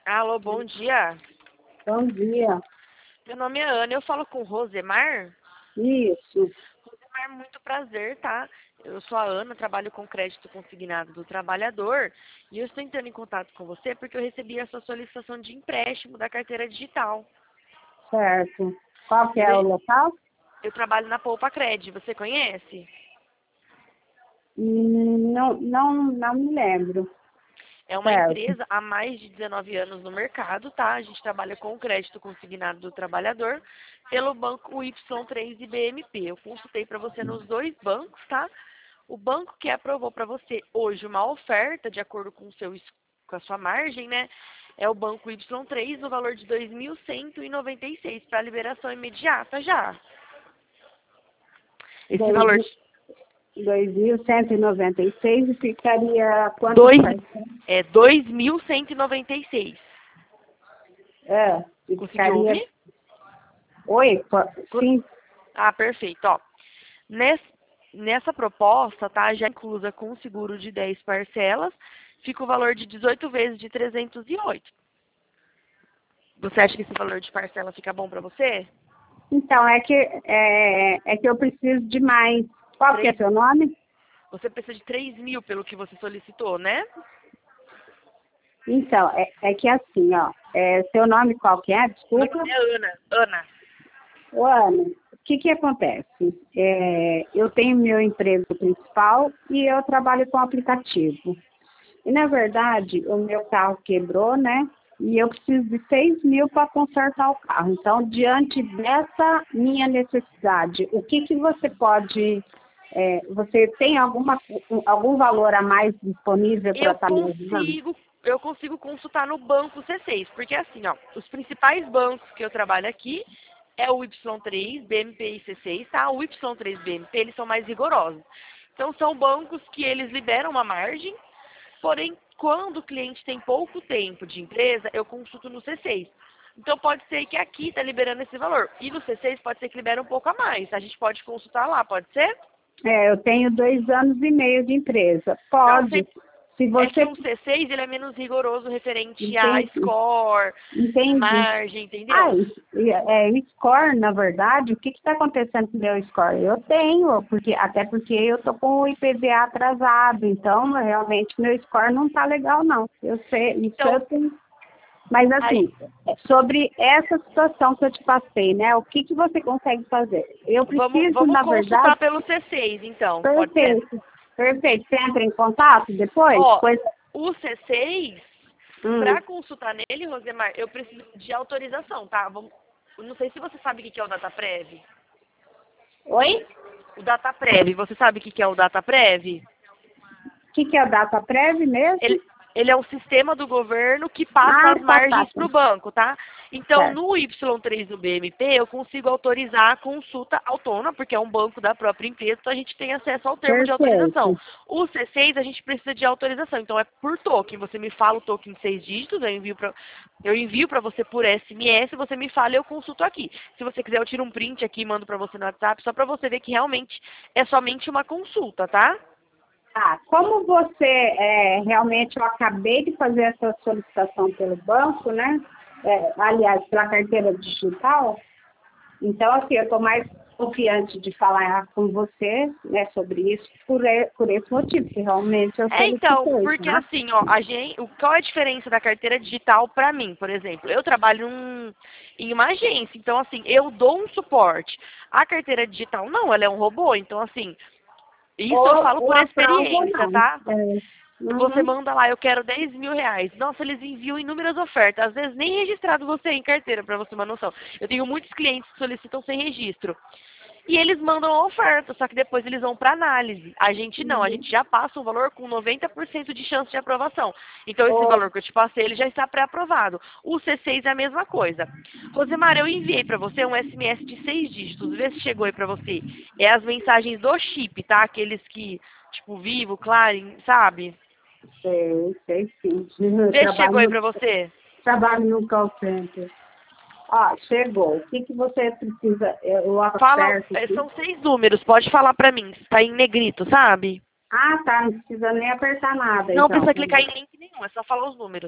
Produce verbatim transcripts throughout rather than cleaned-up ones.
Alô, bom dia. Bom dia. Meu nome é Ana, eu falo com Rosemar. Isso. Rosemar, muito prazer, tá? Eu sou a Ana, trabalho com crédito consignado do trabalhador e eu estou entrando em contato com você porque eu recebi a sua solicitação de empréstimo da carteira digital. Certo. Qual que Eu, é o local? eu trabalho na Poupa Cred, você conhece? Hum, Não, não, não me lembro. É uma Certo. empresa há mais de dezenove anos no mercado, tá? A gente trabalha com o crédito consignado do trabalhador pelo banco Y três e B M P. Eu consultei para você nos dois bancos, tá? O banco que aprovou para você hoje uma oferta de acordo com, o seu, es- com a sua margem, né? É o banco Y três no valor de dois mil cento e noventa e seis para liberação imediata já. Esse Dois valor mil dois mil cento e noventa e seis e ficaria quantas dois, parcelas? é dois mil cento e noventa e seis. É, e Conseguiu ficaria... ouvir? Oi, po- sim, Ah, perfeito. Ó, ness- nessa proposta, tá, já inclusa com o seguro de dez parcelas, fica o valor de dezoito vezes de trezentos e oito. Você acha que esse valor de parcela fica bom para você? então é que, é, é que eu preciso de mais. Qual que é Três, seu nome? você precisa de três mil pelo que você solicitou, né? Então, é, é que assim, ó, é, seu nome qual que é? Meu Desculpa. nome é Ana. Ana. Ô, Ana, o que que acontece? É, eu tenho meu emprego principal e eu trabalho com aplicativo. E, na verdade, o meu carro quebrou, né? E eu preciso de seis mil para consertar o carro. Então, diante dessa minha necessidade, o que que você pode... é, você tem alguma, algum valor a mais disponível para Eu estar me ajudando? consigo, eu consigo consultar no banco C seis, porque assim, ó, os principais bancos que eu trabalho aqui é o Y três, B M P e C seis, tá? O Y três e B M P, eles são mais rigorosos. Então, são bancos que eles liberam uma margem, porém, quando o cliente tem pouco tempo de empresa, eu consulto no C seis. Então, pode ser que aqui está liberando esse valor. E no C seis pode ser que libere um pouco a mais. A gente pode consultar lá, pode ser? É, eu tenho dois anos e meio de empresa. Não, sem Pode. Se É que você... o C seis ele é menos rigoroso referente a Entende? score, Entendi. margem, Ah, entendeu? e- é, o score, na verdade, o que está acontecendo com o meu score? Eu tenho, porque, até porque eu estou com o I P V A atrasado, então realmente meu score não está legal, não. Eu sei, isso Então, eu tenho. Mas aí, assim, sobre essa situação que eu te passei, né? O que, que você consegue fazer? Eu vamos, preciso, vamos na verdade, consultar pelo C seis, então, pode ser? perfeito, perfeito. Você entra em contato depois? Ó, Pois, o C seis, hum, para consultar nele, Rosemar, eu preciso de autorização, tá? Vamos, eu não sei se você sabe o que que é o DataPrev. oi? O DataPrev, você sabe o que que é o DataPrev? O que, que é a data prévia mesmo? Ele, ele é um sistema do governo que passa Ah, as tá, tá, margens tá. para o banco, tá? Então, Certo. no Y três do B M P, eu consigo autorizar a consulta autônoma, porque é um banco da própria empresa, então a gente tem acesso ao termo de autorização. Perfeito. O C seis, a gente precisa de autorização, então é por token. Você me fala o token de seis dígitos, eu envio para eu envio para você por S M S, você me fala e eu consulto aqui. Se você quiser, eu tiro um print aqui e mando para você no WhatsApp, só para você ver que realmente é somente uma consulta, tá? Ah, como você, é, realmente, eu acabei de fazer essa solicitação pelo banco, né? É, aliás, pela carteira digital. Então, assim, eu estou mais confiante de falar com você, né, sobre isso, por, e- por esse motivo, que realmente eu É, então, solicitei, porque tá? assim, ó, a gente, o- qual é a diferença da carteira digital para mim, por exemplo? Eu trabalho num- em uma agência, então assim, eu dou um suporte. A carteira digital não, ela é um robô, então assim, isso eu Ou, falo ou por aprova ou experiência, não. tá? É, Você uhum, manda lá, eu quero dez mil reais. Nossa, eles enviam inúmeras ofertas. Às vezes nem registrado você é em carteira, para você ter uma noção. Eu tenho muitos clientes que solicitam sem registro. E eles mandam a oferta, só que depois eles vão para análise. A gente não, a uhum. gente já passa um valor com noventa por cento de chance de aprovação. Então esse Ou, valor que eu te passei, ele já está pré-aprovado. O C seis é a mesma coisa. Rosemar, eu enviei para você um S M S de seis dígitos, vê se chegou aí para você. É as mensagens do chip, tá? Aqueles que, tipo, Vivo, Claro, sabe? sei, sei sim. Vê se chegou Trabalho aí no, para você. trabalho no call center. Ó, chegou. O que, que você precisa? Eu Fala, aperto é, aqui. são seis números, pode falar para mim, está em negrito, sabe? Ah, tá. Não precisa nem apertar nada, Não então. precisa clicar em link nenhum, é só falar os números.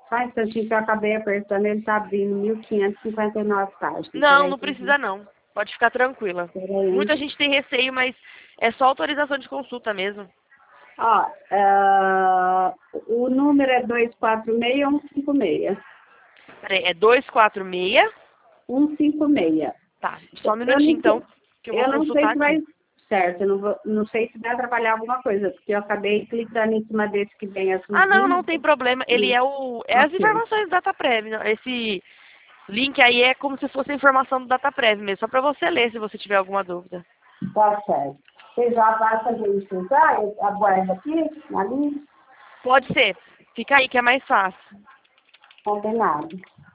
Só um instantinho que eu acabei apertando, ele tá abrindo mil quinhentas e cinquenta e nove páginas. Não, Peraí, não precisa não. Pode ficar tranquila. peraí. Muita gente tem receio, mas é só autorização de consulta mesmo. Ó, ah, o número é dois quatro seis um cinco seis. Peraí, é dois quatro seis? um cinco seis. Tá, só um Eu não minutinho sei, então, que eu vou eu não sei consultar se vai aqui. certo, eu não, vou, não sei se vai atrapalhar alguma coisa, porque eu acabei clicando em cima desse que vem Ah, não, azulzinho. não tem problema. Ele é o é as Ok, informações do DataPrev. não- Esse link aí é como se fosse a informação do DataPrev mesmo, só para você ler se você tiver alguma dúvida. tá certo. Você já vai fazer isso já? Eu aguardo aqui, na linha, Pode ser. Fica aí que é mais fácil. combinado.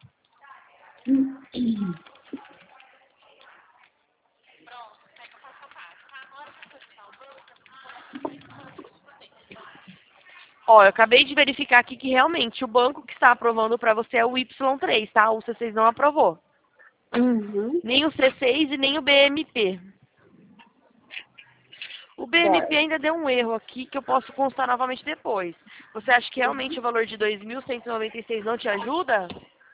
Ó, eu acabei de verificar aqui que realmente o banco que está aprovando para você é o Y três, tá? O C seis não aprovou. Uhum. Nem o C seis e nem o B M P. O B M P Certo. ainda deu um erro aqui que eu posso constar novamente depois. Você acha que realmente o valor de dois mil cento e noventa e seis não te ajuda?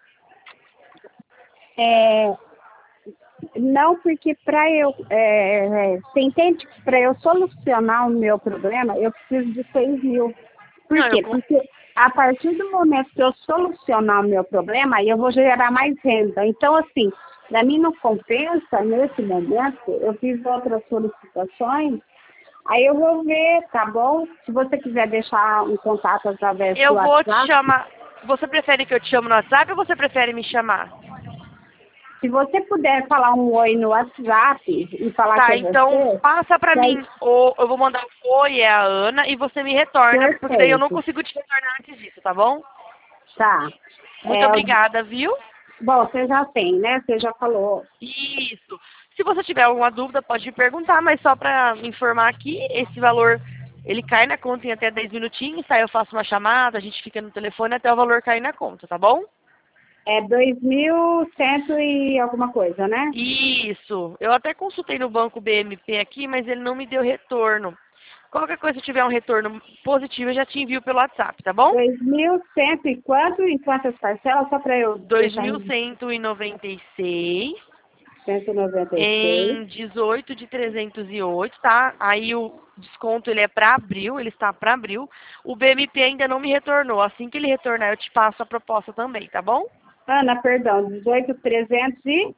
É, não, porque para eu, é, é, você entende que para eu solucionar o meu problema, eu preciso de seis mil. Por Não, eu... quê? con- Porque a partir do momento que eu solucionar o meu problema, aí eu vou gerar mais renda. Então, assim, para mim não compensa, nesse momento, eu fiz outras solicitações, aí eu vou ver, tá bom? Se você quiser deixar um contato através do Eu vou te WhatsApp, chamar... Você prefere que eu te chame no WhatsApp ou você prefere me chamar? se você puder falar um oi no WhatsApp e falar que Tá, é então você, passa pra que aí, mim. Ou eu vou mandar um oi, é a Ana, e você me retorna, porque daí eu não perfeito, consigo te retornar antes disso, tá bom? tá. Muito É, obrigada, viu? bom, você já tem, né? Você já falou. Isso. Se você tiver alguma dúvida, pode me perguntar, mas só para informar aqui, esse valor, ele cai na conta em até dez minutinhos, tá? Eu faço uma chamada, a gente fica no telefone até o valor cair na conta, tá bom? É dois mil cento e alguma coisa, né? Isso. Eu até consultei no banco B M P aqui, mas ele não me deu retorno. Qualquer coisa, se tiver um retorno positivo, eu já te envio pelo WhatsApp, tá bom? Dois mil cento e quanto? Em quantas parcelas? Só para eu dois deixar mil em cento e noventa e seis cento e noventa e seis. em dezoito de trezentos e oito, tá? Aí o desconto ele é para abril, ele está para abril. O B M P ainda não me retornou. Assim que ele retornar, eu te passo a proposta também, tá bom? Ana, perdão, dezoito mil trezentos e...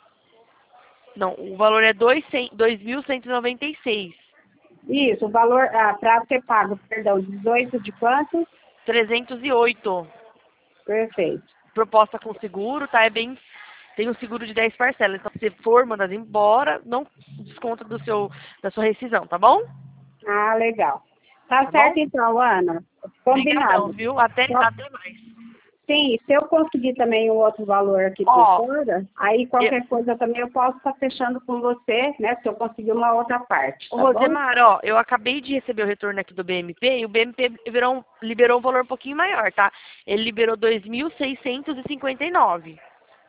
Não, o valor é dois mil cento e noventa e seis. Isso, o valor ah, para ser pago, perdão, dezoito de quanto? trezentos e oito. Perfeito. Proposta com seguro, tá? É bem tem um seguro de dez parcelas. Então, se você for mandado embora, não desconta do seu da sua rescisão, tá bom? Ah, legal. Tá Tá bom? certo então, Ana. Obrigadão, Combinado. viu? Até Só- até mais. Sim, se eu conseguir também um outro valor aqui por Ó, fora, aí eu, qualquer coisa também eu posso estar fechando com você, né? Se eu conseguir uma outra parte, Ô, tá bom? Rosemar, ó, eu acabei de receber o retorno aqui do B M P e o B M P liberou um, liberou um valor um pouquinho maior, tá? Ele liberou dois mil seiscentos e cinquenta e nove.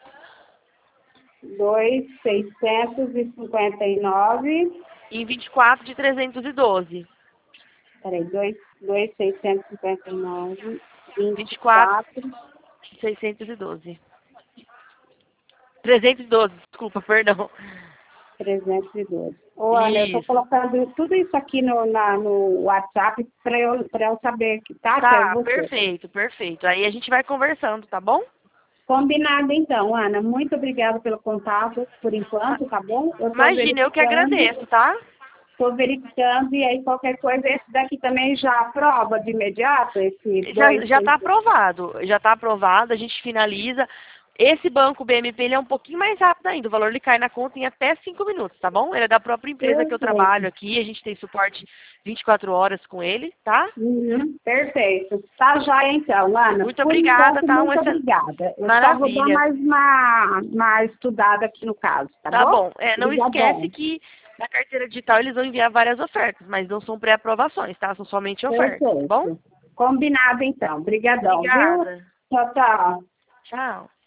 Dois seiscentos e cinquenta e nove. Em vinte e quatro de trezentos e doze. Peraí, dois, dois seiscentos e cinquenta e nove, vinte vinte e e quatro quatro, de seiscentos e doze. trezentos e doze, desculpa, perdão. trezentos e doze. Ô, Ana, eu estou Isso. colocando tudo isso aqui no, na, no WhatsApp para eu, para eu saber que tá, que é Tá, você. perfeito, perfeito. Aí a gente vai conversando, tá bom? Combinado então, Ana. Muito obrigada pelo contato por Ma- enquanto, tá bom? Eu estou Imagina, eu que verificando, agradeço, tá? estou verificando e aí qualquer coisa, esse daqui também já aprova de imediato, esse Já, dois, já seis, está aprovado, já está aprovado, a gente finaliza. Esse banco B M P ele é um pouquinho mais rápido ainda, o valor ele cai na conta em até cinco minutos, tá bom? Ele é da própria empresa que eu perfeito. trabalho aqui, a gente tem suporte vinte e quatro horas com ele, tá? Uhum, perfeito. Tá joia então, Ana. Muito Por obrigada, enquanto, tá? Um muito excel... obrigada. Eu só vou dar Maravilha. mais uma, uma estudada aqui no caso, tá Tá bom? bom. É, não esquece Obrigadão. que na carteira digital eles vão enviar várias ofertas, mas não são pré-aprovações, tá? São somente ofertas, tá bom? Perfeito. Combinado então. Obrigadão, viu? Obrigada. Tchau, tchau. Tchau.